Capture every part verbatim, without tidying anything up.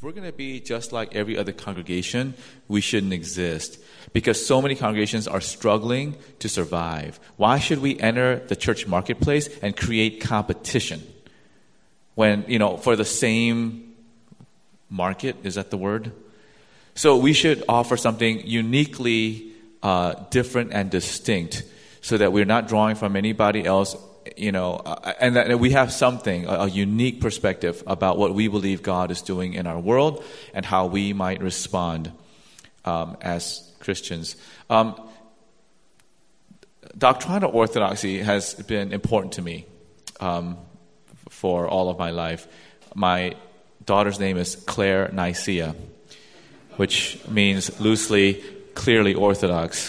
we're going to be just like every other congregation, we shouldn't exist. Because so many congregations are struggling to survive. Why should we enter the church marketplace and create competition? When, you know, for the same market, is that the word? So we should offer something uniquely uh, different and distinct so that we're not drawing from anybody else, you know, uh, and that we have something, a, a unique perspective about what we believe God is doing in our world and how we might respond um, as Christians. Um, doctrinal orthodoxy has been important to me um, for all of my life. My daughter's name is Claire Nicaea, which means loosely, clearly orthodox.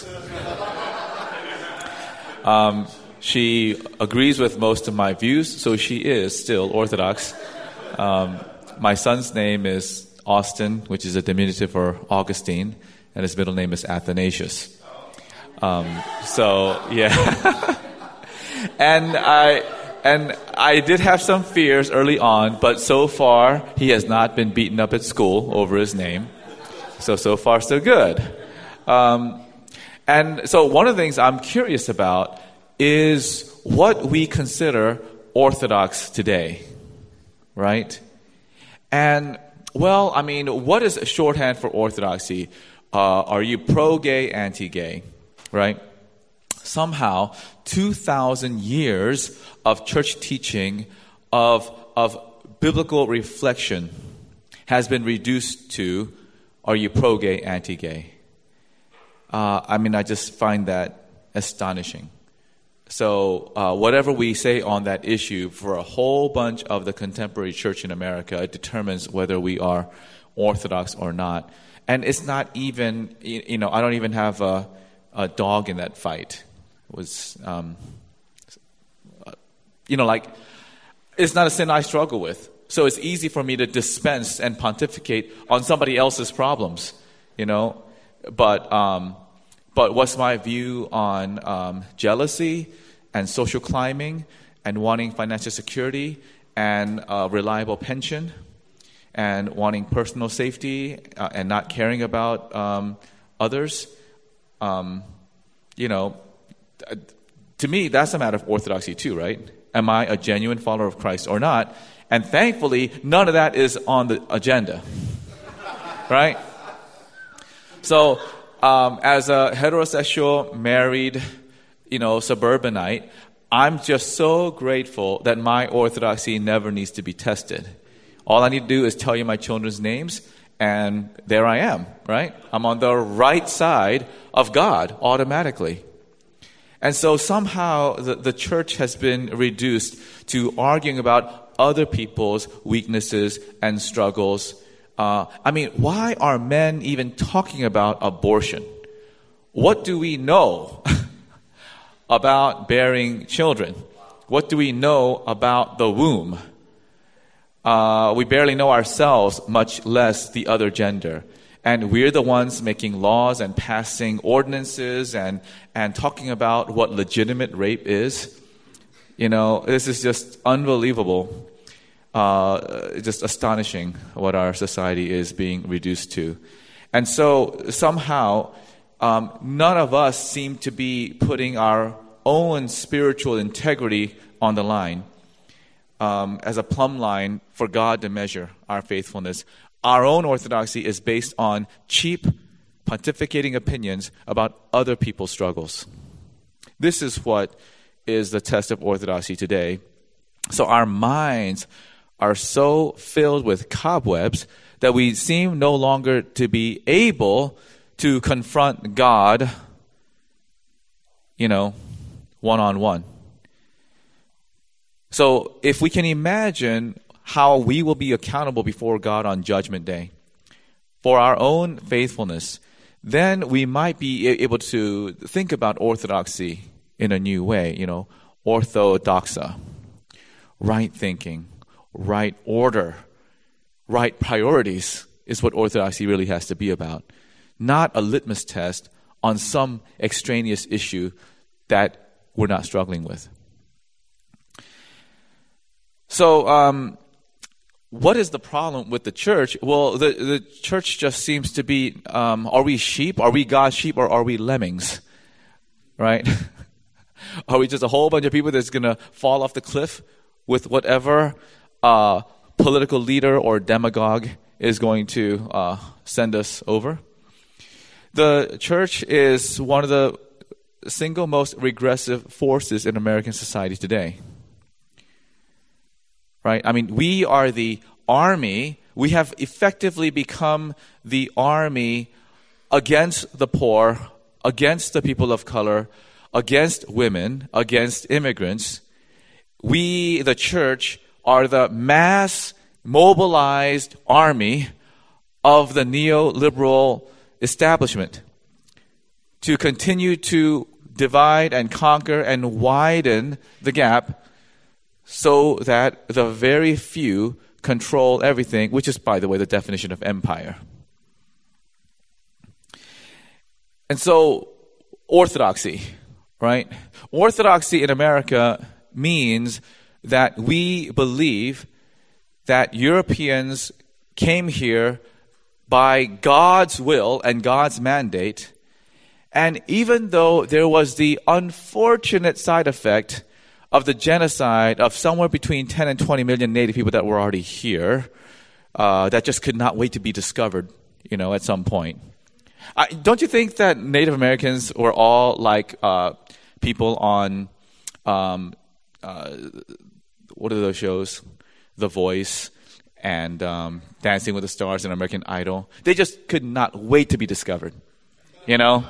Um, she agrees with most of my views, so she is still orthodox. Um, my son's name is Austin, which is a diminutive for Augustine, and his middle name is Athanasius. Um, so, yeah. and I and I did have some fears early on, but so far he has not been beaten up at school over his name. So, so far, so good. Um, and so one of the things I'm curious about is what we consider orthodox today, right? And, well, I mean, what is a shorthand for orthodoxy? Uh, are you pro-gay, anti-gay, right? Somehow, two thousand years of church teaching, of, of biblical reflection has been reduced to, are you pro-gay, anti-gay? Uh, I mean, I just find that astonishing. So uh, whatever we say on that issue for a whole bunch of the contemporary church in America, it determines whether we are orthodox or not. And it's not even, you know, I don't even have a, a dog in that fight. It was, um, you know, like, it's not a sin I struggle with. So it's easy for me to dispense and pontificate on somebody else's problems, you know. But um, but what's my view on um, jealousy and social climbing and wanting financial security and a reliable pension and wanting personal safety uh, and not caring about um, others? Um, you know, to me, that's a matter of orthodoxy too, right? Am I a genuine follower of Christ or not? And thankfully, none of that is on the agenda, right? So, um, as a heterosexual, married, you know, suburbanite, I'm just so grateful that my orthodoxy never needs to be tested. All I need to do is tell you my children's names, and there I am, right? I'm on the right side of God automatically. And so somehow the, the church has been reduced to arguing about other people's weaknesses and struggles. Uh, I mean, why are men even talking about abortion? What do we know about bearing children? What do we know about the womb? Uh, we barely know ourselves, much less the other gender. And we're the ones making laws and passing ordinances and, and talking about what legitimate rape is. You know, this is just unbelievable. Uh, just astonishing what our society is being reduced to. And so somehow, um, none of us seem to be putting our own spiritual integrity on the line um, as a plumb line for God to measure our faithfulness. Our own orthodoxy is based on cheap, pontificating opinions about other people's struggles. This is what is the test of orthodoxy today. So our minds are so filled with cobwebs that we seem no longer to be able to confront God, you know, one-on-one. So if we can imagine how we will be accountable before God on Judgment Day for our own faithfulness, then we might be able to think about orthodoxy in a new way, you know, orthodoxa, right thinking, right order, right priorities is what orthodoxy really has to be about. Not a litmus test on some extraneous issue that we're not struggling with. So, um, what is the problem with the church? Well, the, the church just seems to be, um, are we sheep? Are we God's sheep, or are we lemmings? Right? Are we just a whole bunch of people that's going to fall off the cliff with whatever uh, political leader or demagogue is going to uh, send us over? The church is one of the single most regressive forces in American society today. Right? I mean, we are the army. We have effectively become the army against the poor, against the people of color, against women, against immigrants. We, the church, are the mass mobilized army of the neoliberal establishment to continue to divide and conquer and widen the gap so that the very few control everything, which is, by the way, the definition of empire. And so, orthodoxy, right? Orthodoxy in America means that we believe that Europeans came here by God's will and God's mandate, and even though there was the unfortunate side effect of the genocide of somewhere between ten and twenty million Native people that were already here, uh, that just could not wait to be discovered, you know, at some point. I, don't you think that Native Americans were all like uh, people on, um, uh, what are those shows? The Voice and um, Dancing with the Stars and American Idol. They just could not wait to be discovered, you know?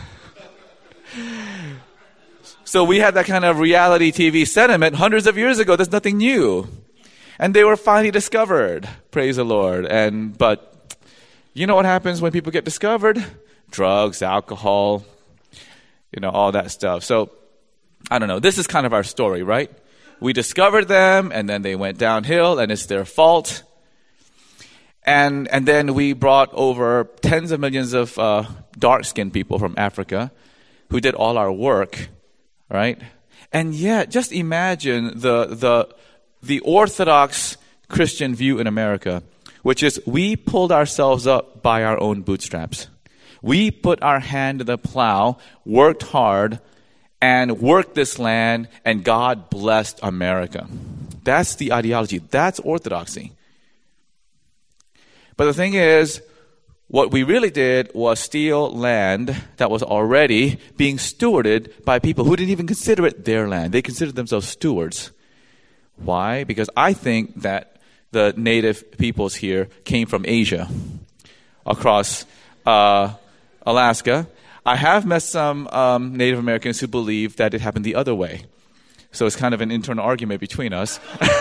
So we had that kind of reality T V sentiment hundreds of years ago. There's nothing new. And they were finally discovered. Praise the Lord. And but you know what happens when people get discovered? Drugs, alcohol, you know, all that stuff. So, I don't know. This is kind of our story, right? We discovered them, and then they went downhill, and it's their fault. And and then we brought over tens of millions of uh, dark-skinned people from Africa who did all our work. Right? And yet, just imagine the the the Orthodox Christian view in America, which is we pulled ourselves up by our own bootstraps. We put our hand to the plow, worked hard, and worked this land, and God blessed America. That's the ideology. That's orthodoxy. But the thing is, what we really did was steal land that was already being stewarded by people who didn't even consider it their land. They considered themselves stewards. Why? Because I think that the native peoples here came from Asia, across uh, Alaska. I have met some um, Native Americans who believe that it happened the other way. So it's kind of an internal argument between us.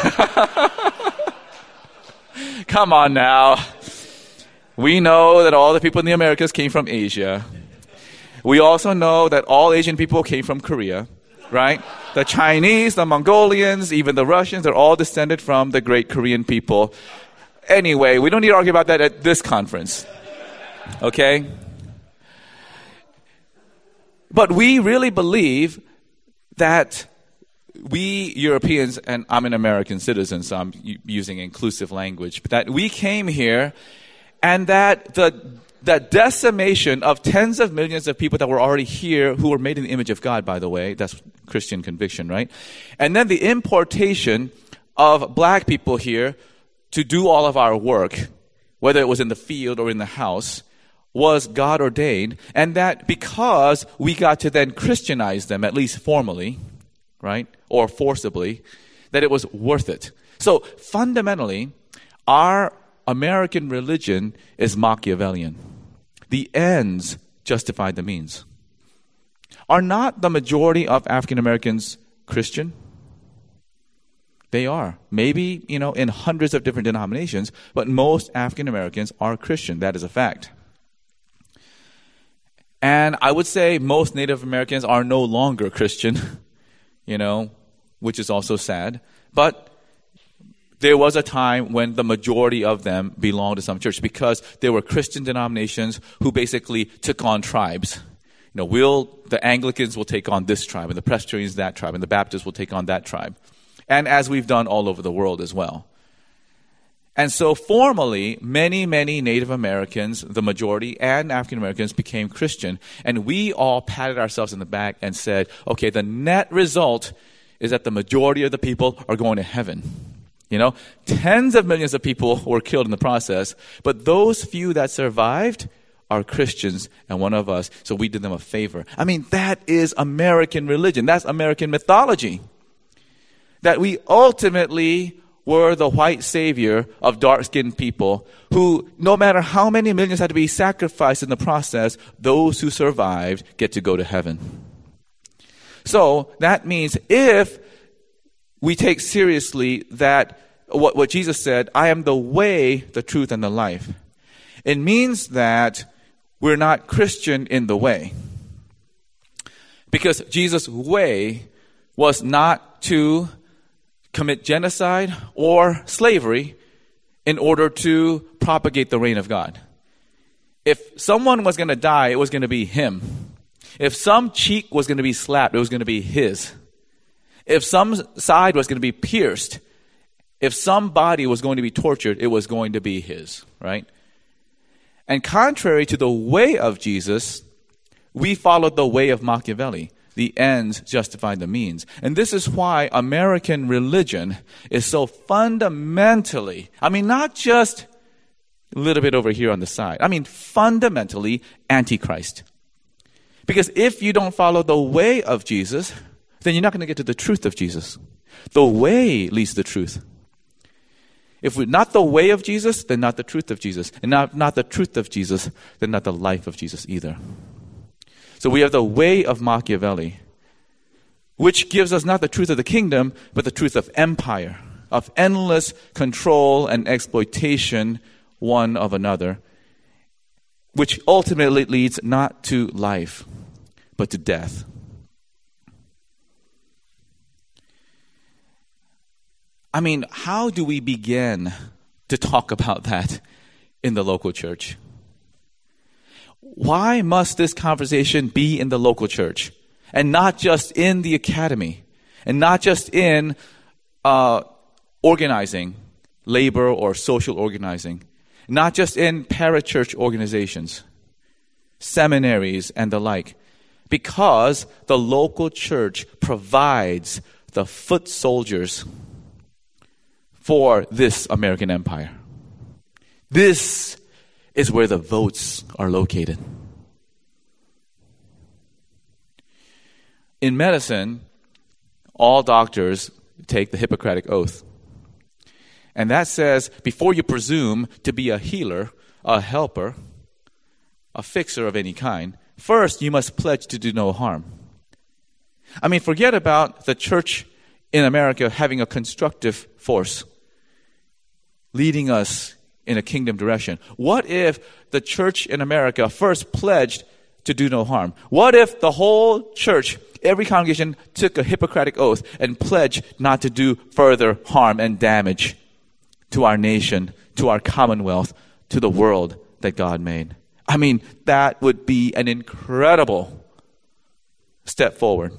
Come on now. We know that all the people in the Americas came from Asia. We also know that all Asian people came from Korea, right? The Chinese, the Mongolians, even the Russians, they're all descended from the great Korean people. Anyway, we don't need to argue about that at this conference, okay? But we really believe that we Europeans, and I'm an American citizen, so I'm using inclusive language, but that we came here and that the that decimation of tens of millions of people that were already here, who were made in the image of God, by the way, that's Christian conviction, right? And then the importation of black people here to do all of our work, whether it was in the field or in the house, was God ordained. And that because we got to then Christianize them, at least formally, right, or forcibly, that it was worth it. So fundamentally, our American religion is Machiavellian. The ends justify the means. Are not the majority of African Americans Christian? They are. Maybe, you know, in hundreds of different denominations, but most African Americans are Christian. That is a fact. And I would say most Native Americans are no longer Christian, you know, which is also sad. But there was a time when the majority of them belonged to some church because there were Christian denominations who basically took on tribes. You know, we'll, the Anglicans will take on this tribe, and the Presbyterians that tribe, and the Baptists will take on that tribe. And as we've done all over the world as well. And so formally, many, many Native Americans, the majority, and African Americans became Christian. And we all patted ourselves in the back and said, okay, the net result is that the majority of the people are going to heaven. You know, tens of millions of people were killed in the process, but those few that survived are Christians and one of us, so we did them a favor. I mean, that is American religion. That's American mythology. That we ultimately were the white savior of dark-skinned people who, no matter how many millions had to be sacrificed in the process, those who survived get to go to heaven. So that means if we take seriously that what, what Jesus said, I am the way, the truth, and the life, it means that we're not Christian in the way. Because Jesus' way was not to commit genocide or slavery in order to propagate the reign of God. If someone was going to die, it was going to be him. If some cheek was going to be slapped, it was going to be his. If some side was going to be pierced, if some body was going to be tortured, it was going to be his, right? And contrary to the way of Jesus, we followed the way of Machiavelli. The ends justify the means. And this is why American religion is so fundamentally, I mean, not just a little bit over here on the side, I mean, fundamentally antichrist. Because if you don't follow the way of Jesus, then you're not going to get to the truth of Jesus. The way leads to the truth. If we're not the way of Jesus, then not the truth of Jesus. And not, not the truth of Jesus, then not the life of Jesus either. So we have the way of Machiavelli, which gives us not the truth of the kingdom, but the truth of empire, of endless control and exploitation one of another, which ultimately leads not to life, but to death. I mean, how do we begin to talk about that in the local church? Why must this conversation be in the local church and not just in the academy and not just in uh, organizing, labor or social organizing, not just in parachurch organizations, seminaries and the like? Because the local church provides the foot soldiers for this American empire. This is where the votes are located. In medicine, all doctors take the Hippocratic Oath. And that says, before you presume to be a healer, a helper, a fixer of any kind, first you must pledge to do no harm. I mean, forget about the church in America having a constructive force leading us in a kingdom direction. What if the church in America first pledged to do no harm? What if the whole church, every congregation, took a Hippocratic oath and pledged not to do further harm and damage to our nation, to our commonwealth, to the world that God made? I mean, that would be an incredible step forward.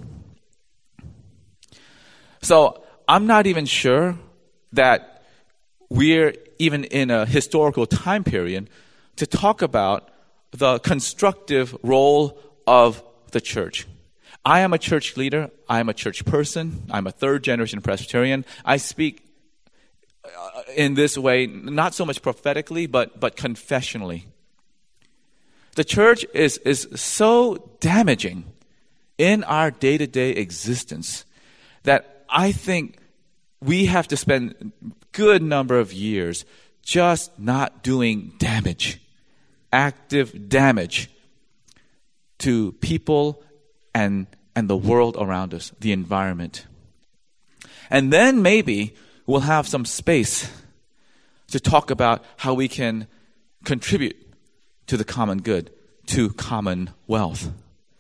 So I'm not even sure that we're even in a historical time period to talk about the constructive role of the church. I am a church leader. I am a church person. I'm a third generation Presbyterian. I speak in this way, not so much prophetically, but, but confessionally. The church is, is so damaging in our day-to-day existence that I think we have to spend a good number of years just not doing damage, active damage to people and, and the world around us, the environment. And then maybe we'll have some space to talk about how we can contribute to the common good, to common wealth.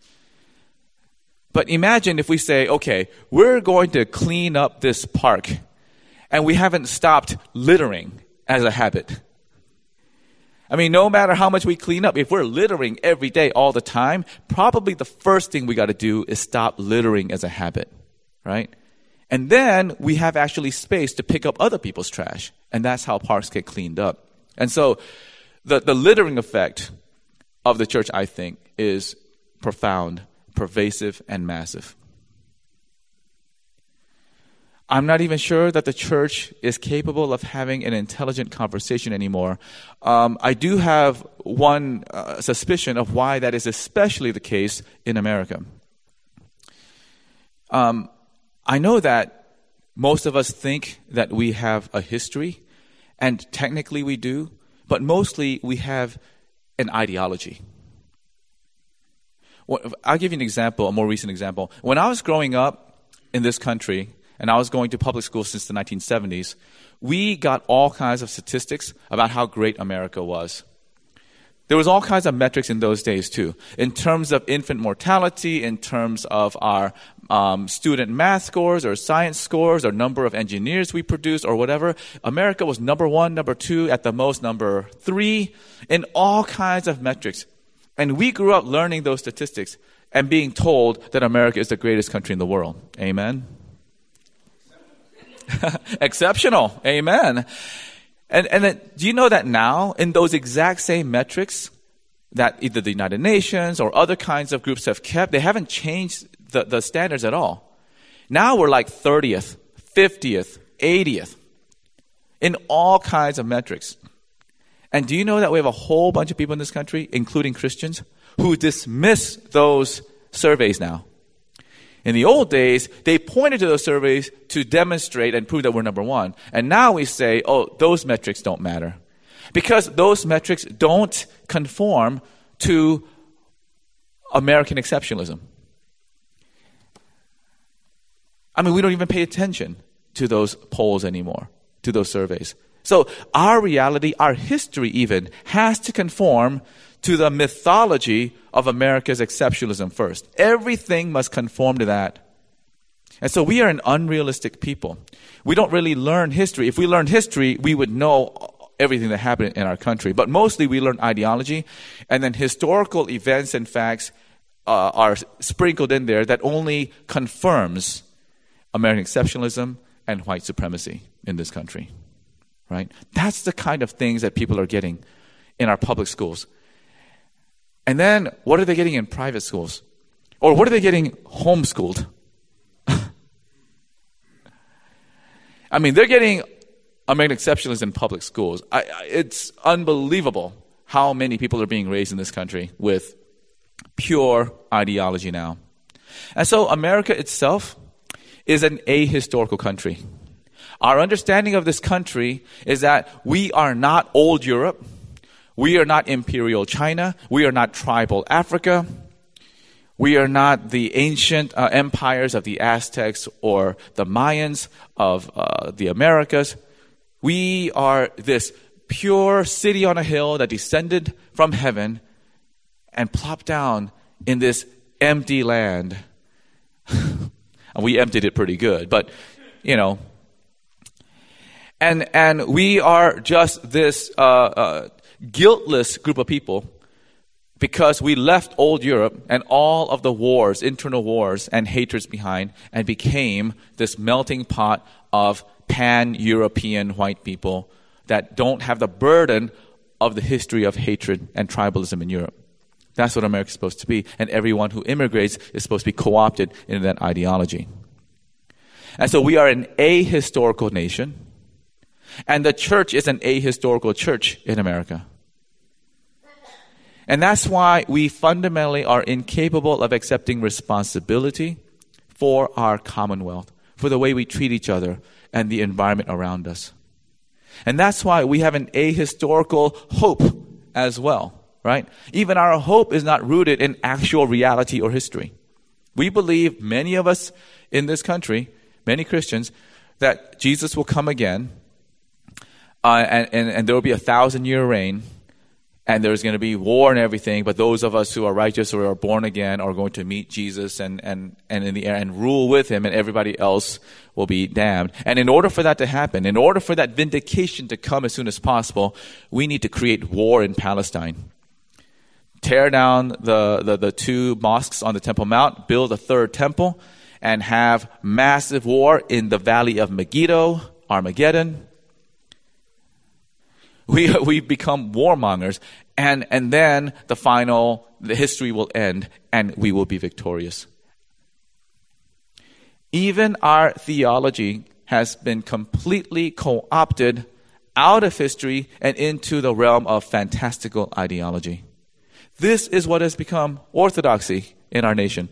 But imagine if we say, okay, we're going to clean up this park, and we haven't stopped littering as a habit. I mean, no matter how much we clean up, if we're littering every day, all the time, probably the first thing we got to do is stop littering as a habit, right? And then we have actually space to pick up other people's trash. And that's how parks get cleaned up. And so the, the littering effect of the church, I think, is profound, pervasive, and massive. I'm not even sure that the church is capable of having an intelligent conversation anymore. Um, I do have one uh, suspicion of why that is especially the case in America. Um, I know that most of us think that we have a history, and technically we do, but mostly we have an ideology. Well, I'll give you an example, a more recent example. When I was growing up in this country, and I was going to public school since the nineteen seventies, we got all kinds of statistics about how great America was. There was all kinds of metrics in those days too, in terms of infant mortality, in terms of our um, student math scores or science scores or number of engineers we produced or whatever. America was number one, number two, at the most number three, in all kinds of metrics. And we grew up learning those statistics and being told that America is the greatest country in the world. Amen? Exceptional. Amen. And and then, do you know that now, in those exact same metrics that either the United Nations or other kinds of groups have kept, they haven't changed the, the standards at all. Now we're like thirtieth, fiftieth, eightieth in all kinds of metrics. And do you know that we have a whole bunch of people in this country, including Christians, who dismiss those surveys now? In the old days, they pointed to those surveys to demonstrate and prove that we're number one. And now we say, oh, those metrics don't matter. Because those metrics don't conform to American exceptionalism. I mean, we don't even pay attention to those polls anymore, to those surveys. So our reality, our history even, has to conform to the mythology of America's exceptionalism first. Everything must conform to that. And so we are an unrealistic people. We don't really learn history. If we learned history, we would know everything that happened in our country. But mostly we learn ideology, and then historical events and facts uh, are sprinkled in there that only confirms American exceptionalism and white supremacy in this country. Right? That's the kind of things that people are getting in our public schools. And then, what are they getting in private schools? Or what are they getting homeschooled? I mean, they're getting American exceptionalism in public schools. I, I, it's unbelievable how many people are being raised in this country with pure ideology now. And so America itself is an ahistorical country. Our understanding of this country is that we are not old Europe. We are not imperial China. We are not tribal Africa. We are not the ancient uh, empires of the Aztecs or the Mayans of uh, the Americas. We are this pure city on a hill that descended from heaven and plopped down in this empty land. And we emptied it pretty good, but, you know. And and we are just this uh, uh, guiltless group of people because we left old Europe and all of the wars, internal wars and hatreds behind, and became this melting pot of pan-European white people that don't have the burden of the history of hatred and tribalism in Europe. That's what America is supposed to be. And everyone who immigrates is supposed to be co-opted into that ideology. And so we are an ahistorical nation. And the church is an ahistorical church in America. And that's why we fundamentally are incapable of accepting responsibility for our commonwealth, for the way we treat each other and the environment around us. And that's why we have an ahistorical hope as well, right? Even our hope is not rooted in actual reality or history. We believe, many of us in this country, many Christians, that Jesus will come again, uh, and, and, and there will be a thousand-year reign, and there's going to be war and everything, but those of us who are righteous or are born again are going to meet Jesus and, and, and in the air and rule with him, and everybody else will be damned. And in order for that to happen, in order for that vindication to come as soon as possible, we need to create war in Palestine. Tear down the, the, the two mosques on the Temple Mount, build a third temple, and have massive war in the valley of Megiddo, Armageddon. We we become warmongers, and and then the final, the history will end, and we will be victorious. Even our theology has been completely co-opted out of history and into the realm of fantastical ideology. This is what has become orthodoxy in our nation.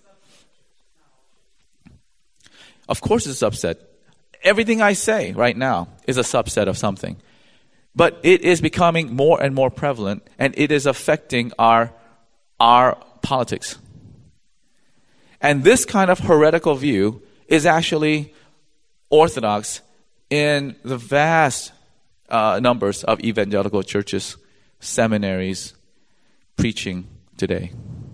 Of course it's a subset. Everything I say right now is a subset of something. But it is becoming more and more prevalent, and it is affecting our, our politics. And this kind of heretical view is actually orthodox in the vast uh, numbers of evangelical churches, seminaries, preaching today.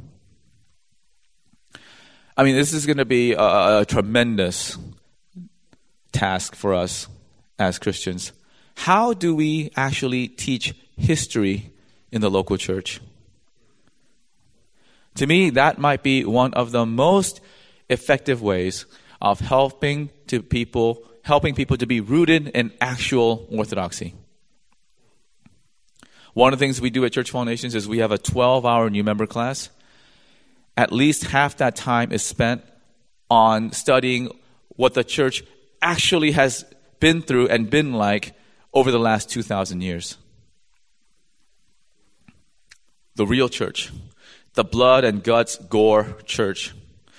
I mean, this is going to be a, a tremendous task for us as Christians. How do we actually teach history in the local church? To me, that might be one of the most effective ways of helping to people, helping people to be rooted in actual orthodoxy. One of the things we do at Church Foundations is we have a twelve-hour new member class. At least half that time is spent on studying what the church actually has been through and been like over the last two thousand years. The real church. The blood and guts gore church.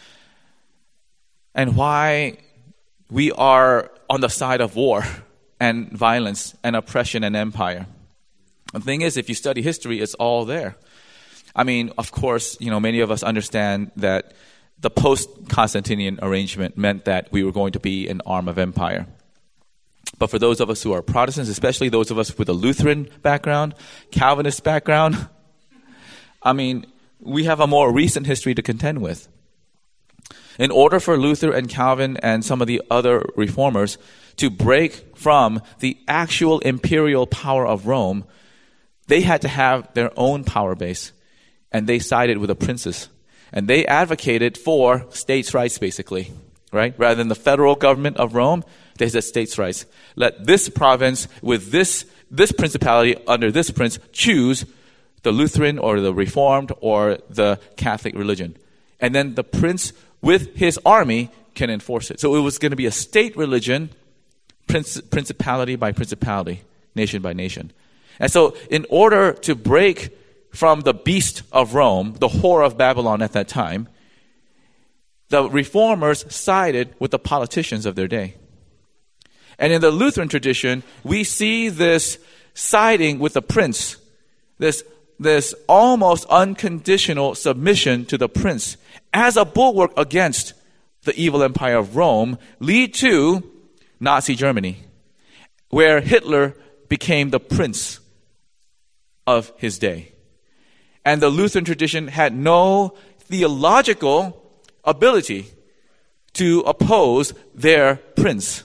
And why we are on the side of war and violence and oppression and empire. The thing is, if you study history, it's all there. I mean, of course, you know, many of us understand that the post-Constantinian arrangement meant that we were going to be an arm of empire. But for those of us who are Protestants, especially those of us with a Lutheran background, Calvinist background, I mean, we have a more recent history to contend with. In order for Luther and Calvin and some of the other reformers to break from the actual imperial power of Rome, they had to have their own power base. And they sided with the princes. And they advocated for states' rights, basically. Right? Rather than the federal government of Rome, they said states' rights. Let this province with this, this principality under this prince choose the Lutheran or the Reformed or the Catholic religion. And then the prince with his army can enforce it. So it was going to be a state religion, prince, principality by principality, nation by nation. And so in order to break from the beast of Rome, the whore of Babylon at that time, the reformers sided with the politicians of their day. And in the Lutheran tradition, we see this siding with the prince, this, this almost unconditional submission to the prince as a bulwark against the evil empire of Rome, lead to Nazi Germany, where Hitler became the prince of his day. And the Lutheran tradition had no theological ability to oppose their prince.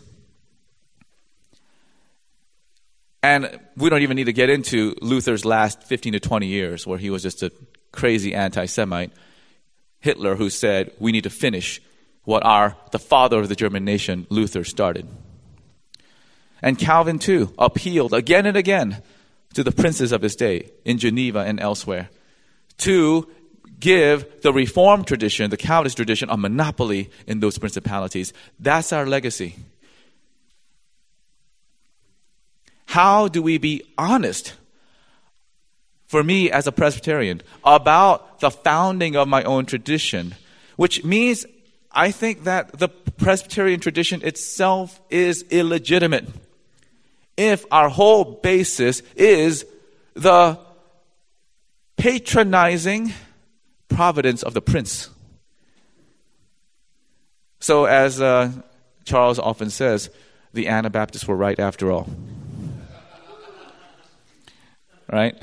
And we don't even need to get into Luther's last fifteen to twenty years, where he was just a crazy anti-Semite. Hitler, who said, we need to finish what our, the father of the German nation, Luther, started. And Calvin, too, appealed again and again to the princes of his day in Geneva and elsewhere to give the Reformed tradition, the Calvinist tradition, a monopoly in those principalities. That's our legacy. How do we be honest, for me as a Presbyterian, about the founding of my own tradition? Which means I think that the Presbyterian tradition itself is illegitimate if our whole basis is the patronizing providence of the prince. So as uh, Charles often says, the Anabaptists were right after all. Right?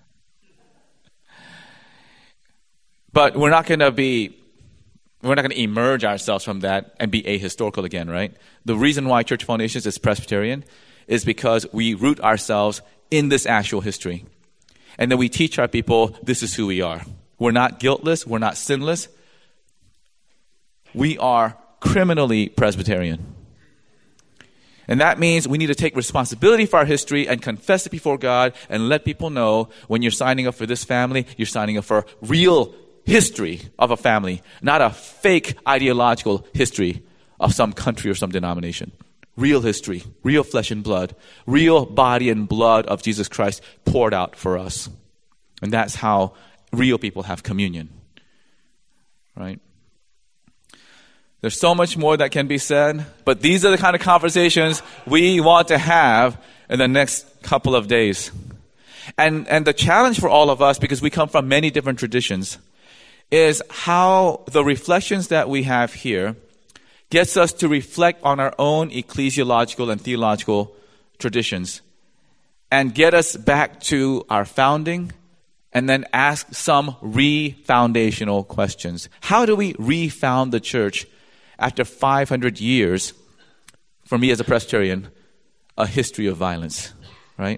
But we're not going to be, we're not going to emerge ourselves from that and be ahistorical again, right? The reason why Church Foundations is Presbyterian is because we root ourselves in this actual history. And then we teach our people, this is who we are. We're not guiltless. We're not sinless. We are criminally Presbyterian. And that means we need to take responsibility for our history and confess it before God and let people know when you're signing up for this family, you're signing up for real history of a family, not a fake ideological history of some country or some denomination. Real history, real flesh and blood, real body and blood of Jesus Christ poured out for us. And that's how real people have communion. Right? There's so much more that can be said, but these are the kind of conversations we want to have in the next couple of days. And and the challenge for all of us, because we come from many different traditions, is how the reflections that we have here gets us to reflect on our own ecclesiological and theological traditions and get us back to our founding and then ask some re-foundational questions. How do we re-found the church after five hundred years, for me as a Presbyterian, a history of violence, right?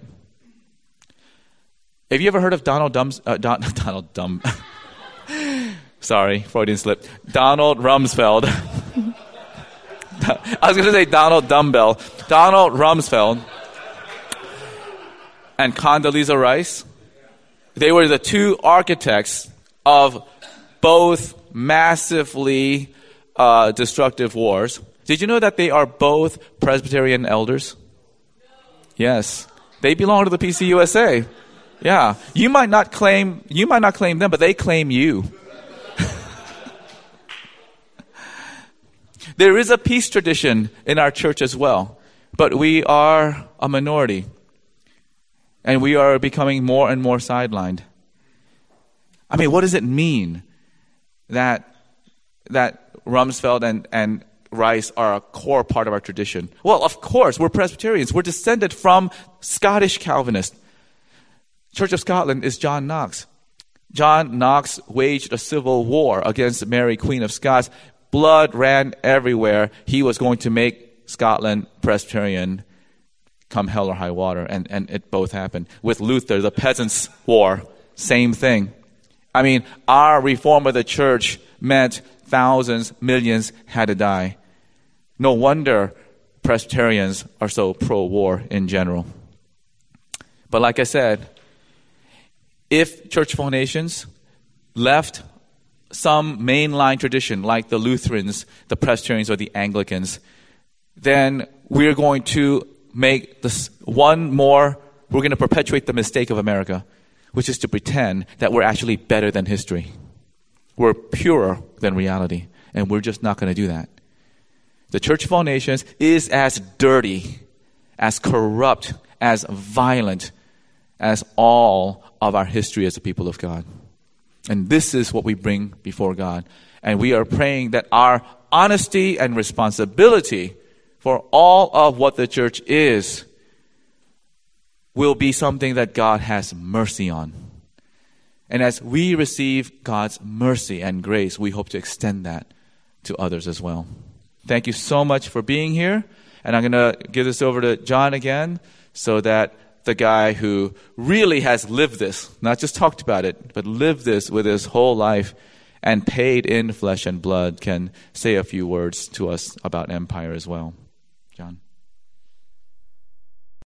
Have you ever heard of Donald Dums, uh, Don, Donald Dum, sorry, Freudian slip, Donald Rumsfeld. I was going to say Donald Dumbbell. Donald Rumsfeld and Condoleezza Rice, they were the two architects of both massively Uh, destructive wars. Did you know that they are both Presbyterian elders? Yes. They belong to the P C U S A. Yeah. You might not claim, you might not claim them, but they claim you. There is a peace tradition in our church as well, but we are a minority. And we are becoming more and more sidelined. I mean, what does it mean that that Rumsfeld and, and Rice are a core part of our tradition? Well, of course, we're Presbyterians. We're descended from Scottish Calvinists. Church of Scotland is John Knox. John Knox waged a civil war against Mary, Queen of Scots. Blood ran everywhere. He was going to make Scotland Presbyterian come hell or high water, and, and it both happened. With Luther, the Peasants' War, same thing. I mean, our reform of the church meant thousands, millions had to die. No wonder Presbyterians are so pro-war in general. But like I said, if church foundations left some mainline tradition like the Lutherans, the Presbyterians, or the Anglicans, then we're going to make this one more, we're going to perpetuate the mistake of America, which is to pretend that we're actually better than history. We're purer than reality, and we're just not going to do that. The Church of All Nations is as dirty, as corrupt, as violent as all of our history as a people of God. And this is what we bring before God. And we are praying that our honesty and responsibility for all of what the church is will be something that God has mercy on. And as we receive God's mercy and grace, we hope to extend that to others as well. Thank you so much for being here. And I'm going to give this over to John again so that the guy who really has lived this, not just talked about it, but lived this with his whole life and paid in flesh and blood, can say a few words to us about empire as well. John.